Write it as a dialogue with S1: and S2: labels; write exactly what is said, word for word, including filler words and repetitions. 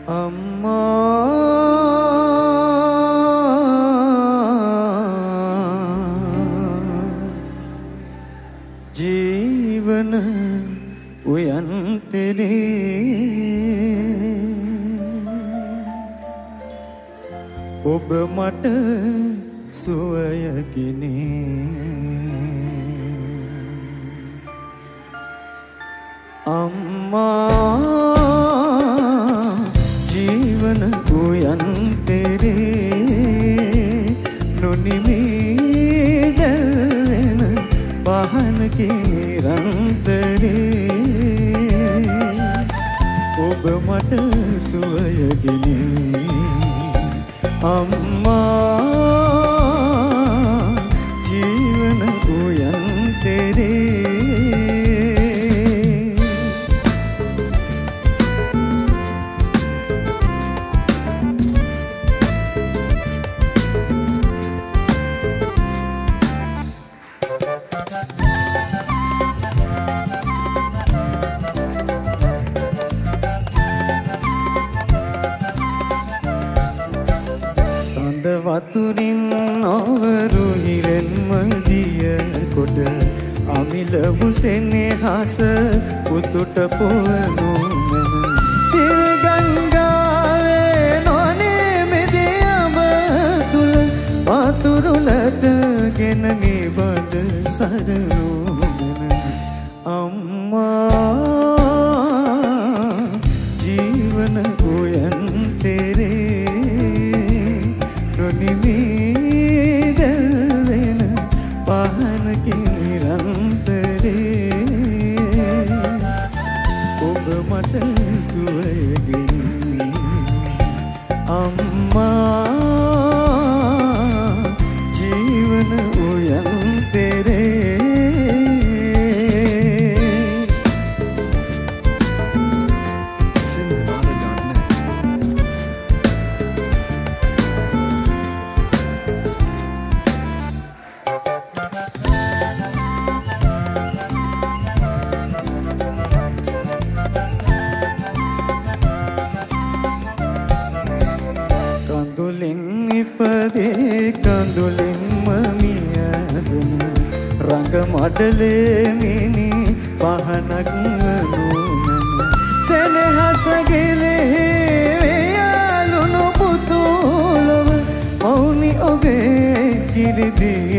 S1: අම්මා ජීවන උයන් තෙරේ ඔබ මට සුවයකිනේ අම්මා ජීවන උයන් තෙරේ නොනිමී දැල්වෙන පහනකි නිරන්තරේ ඔබ මට සුවයකිනේ අම්මා ජීවන උයන් තෙරේ වතුරින් අවරු හිරෙන්ම දිය කොට අමිලවු සෙනෙහස පුතුට පොවනු මන දිව ගංගාවේ නොනේ මෙදී අඹ තුල වතුරුලට ගෙන නිබඳ සරණු මන අම්මා ජීවන උයන් තෙරේ නොනිමී දැල්වෙන පහනකි නිරන්තරේ ඔබ මට සුවයකිනේ අම්මා ජීවන උයන් තෙරේ කඳුලින් මමියදන රංග මඩලේ මිනි පහනක් නුමන සෙනෙහස ගෙලේ වේයාලුණු පුතුලව මෞනි ඔබේ කිරිදී